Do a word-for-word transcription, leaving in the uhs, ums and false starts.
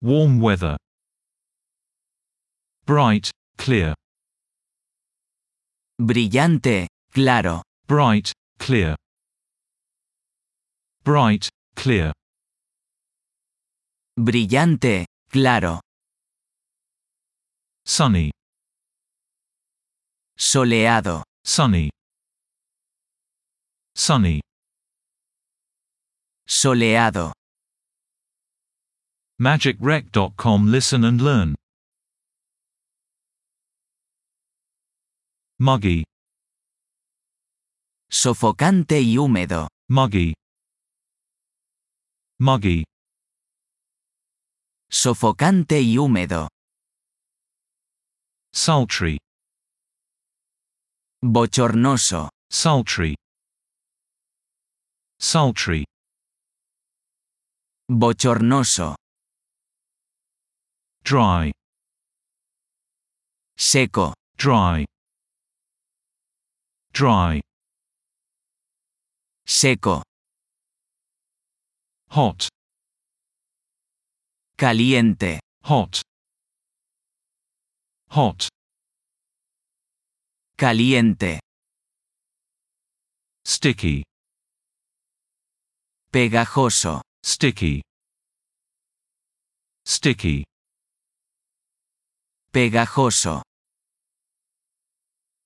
Warm weather. Bright, clear. Brillante, claro. Bright, clear. Bright, clear. Brillante, claro. Sunny. Soleado. Sunny. Sunny. Soleado. magic rec dot com. Listen and learn. Muggy. Sofocante y húmedo. Muggy. Muggy. Sofocante y húmedo. Sultry. Bochornoso. Sultry. Sultry. Bochornoso. Dry. Seco. Dry. Dry. Seco. Hot. Caliente. Hot. Hot. Caliente. Sticky. Pegajoso. Sticky. Sticky. Pegajoso.